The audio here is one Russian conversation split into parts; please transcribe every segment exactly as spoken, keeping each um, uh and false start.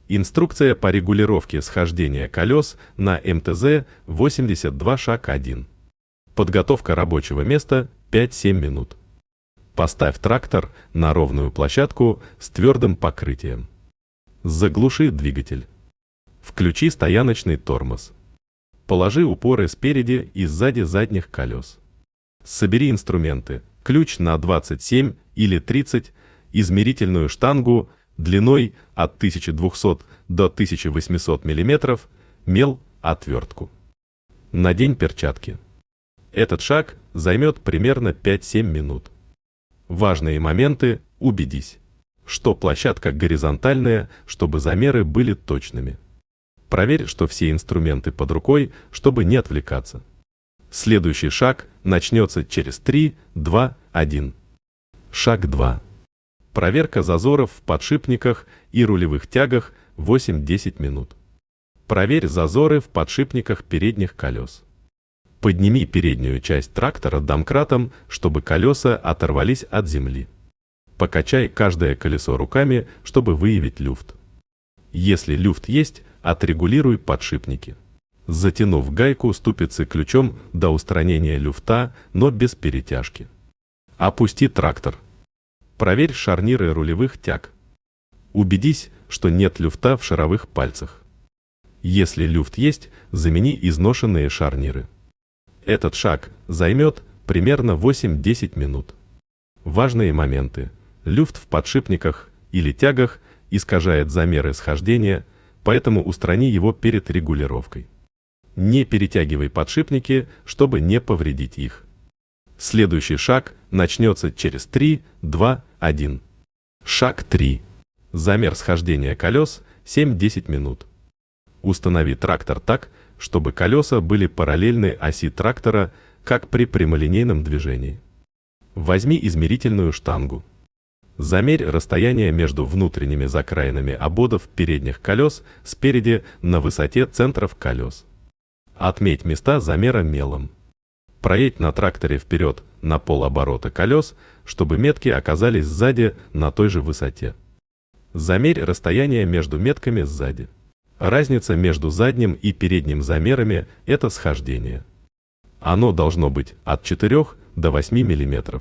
Инструкция по регулировке схождения колес на эм тэ зэ восемьдесят два шаг один. Подготовка рабочего места пять-семь минут. Поставь трактор на ровную площадку с твердым покрытием. Заглуши двигатель. Включи стояночный тормоз. Положи упоры спереди и сзади задних колес. Собери инструменты, ключ на двадцать семь или тридцать, измерительную штангу длиной от тысячи двухсот до тысячи восьмисот миллиметров, мел, отвертку. Надень перчатки. Этот шаг займет примерно пять-семь минут. Важные моменты: убедись, что площадка горизонтальная, чтобы замеры были точными. Проверь, что все инструменты под рукой, чтобы не отвлекаться. Следующий шаг начнется через три, два, один. Шаг два. Проверка зазоров в подшипниках и рулевых тягах восемь-десять минут. Проверь зазоры в подшипниках передних колес. Подними переднюю часть трактора домкратом, чтобы колеса оторвались от земли. Покачай каждое колесо руками, чтобы выявить люфт. Если люфт есть, отрегулируй подшипники, затянув гайку ступицы ключом до устранения люфта, но без перетяжки. Опусти трактор. Проверь шарниры рулевых тяг. Убедись, что нет люфта в шаровых пальцах. Если люфт есть, замени изношенные шарниры. Этот шаг займет примерно восемь-десять минут. Важные моменты: люфт в подшипниках или тягах искажает замеры схождения, поэтому устрани его перед регулировкой. Не перетягивай подшипники, чтобы не повредить их. Следующий шаг начнется через три, два, один. Шаг три. Замер схождения колес семь-десять минут. Установи трактор так, чтобы колеса были параллельны оси трактора, как при прямолинейном движении. Возьми измерительную штангу. Замерь расстояние между внутренними закраинами ободов передних колес спереди на высоте центров колес. Отметь места замера мелом. Проедь на тракторе вперед на полоборота колес, чтобы метки оказались сзади на той же высоте. Замерь расстояние между метками сзади. Разница между задним и передним замерами – это схождение. Оно должно быть от четырёх до восьми миллиметров.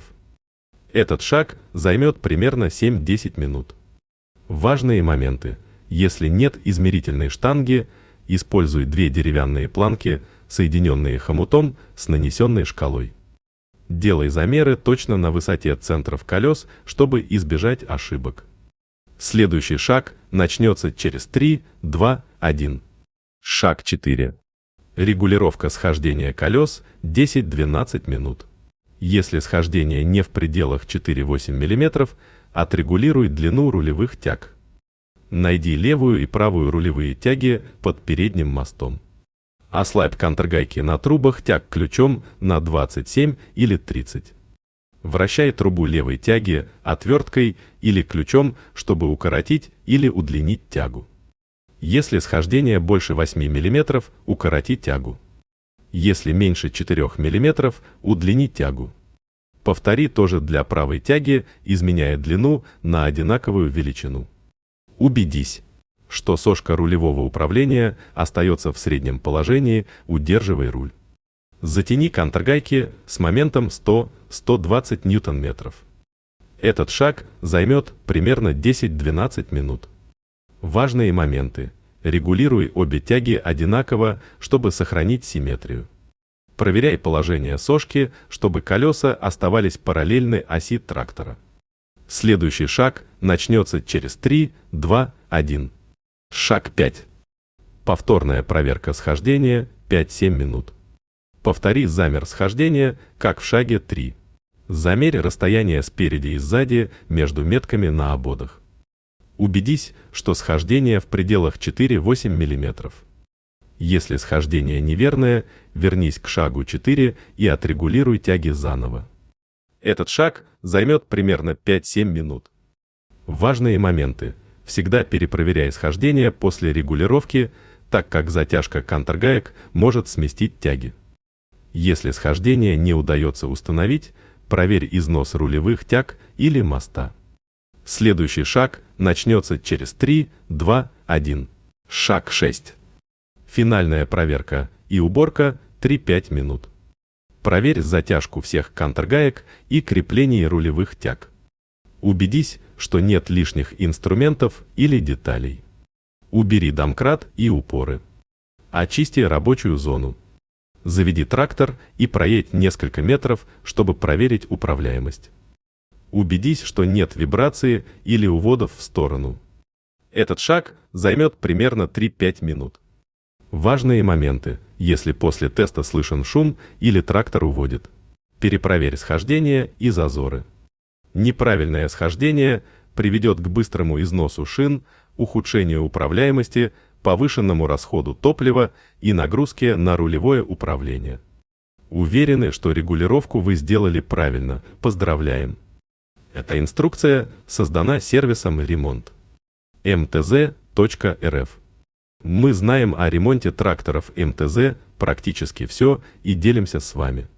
Этот шаг займет примерно семь-десять минут. Важные моменты: если нет измерительной штанги, используй две деревянные планки, соединенные хомутом с нанесенной шкалой. Делай замеры точно на высоте центров колес, чтобы избежать ошибок. Следующий шаг начнется через три, два, один. Шаг четыре. Регулировка схождения колес десять-двенадцать минут. Если схождение не в пределах четыре-восемь миллиметров, отрегулируй длину рулевых тяг. Найди левую и правую рулевые тяги под передним мостом. Ослабь контргайки на трубах тяг ключом на двадцать семь или тридцать. Вращай трубу левой тяги отверткой или ключом, чтобы укоротить или удлинить тягу. Если схождение больше восьми миллиметров, укороти тягу. Если меньше четырёх миллиметров, удлини тягу. Повтори тоже для правой тяги, изменяя длину на одинаковую величину. Убедись, что сошка рулевого управления остается в среднем положении, удерживай руль. Затяни контргайки с моментом сто — сто двадцать ньютон-метров. Этот шаг займет примерно десять-двенадцать минут. Важные моменты: регулируй обе тяги одинаково, чтобы сохранить симметрию. Проверяй положение сошки, чтобы колеса оставались параллельны оси трактора. Следующий шаг начнется через три, два, один. Шаг пять. Повторная проверка схождения пять-семь минут. Повтори замер схождения, как в шаге три. Замерь расстояние спереди и сзади между метками на ободах. Убедись, что схождение в пределах четыре-восемь миллиметров. Если схождение неверное, вернись к шагу четыре и отрегулируй тяги заново. Этот шаг займет примерно пять-семь минут. Важные моменты: всегда перепроверяй схождение после регулировки, так как затяжка контргаек может сместить тяги. Если схождение не удается установить, проверь износ рулевых тяг или моста. Следующий шаг начнется через три, два, один. Шаг шесть. Финальная проверка и уборка три-пять минут. Проверь затяжку всех контргаек и крепление рулевых тяг. Убедись, что нет лишних инструментов или деталей. Убери домкрат и упоры. Очисти рабочую зону. Заведи трактор и проедь несколько метров, чтобы проверить управляемость. Убедись, что нет вибрации или уводов в сторону. Этот шаг займет примерно три-пять минут. Важные моменты, если после теста слышен шум или трактор уводит. Перепроверь схождение и зазоры. Неправильное схождение приведет к быстрому износу шин, ухудшению управляемости, повышенному расходу топлива и нагрузке на рулевое управление. Уверены, что регулировку вы сделали правильно. Поздравляем! Эта инструкция создана сервисом ремонт эм тэ зэ точка эр эф. Мы знаем о ремонте тракторов эм тэ зэ практически все и делимся с вами.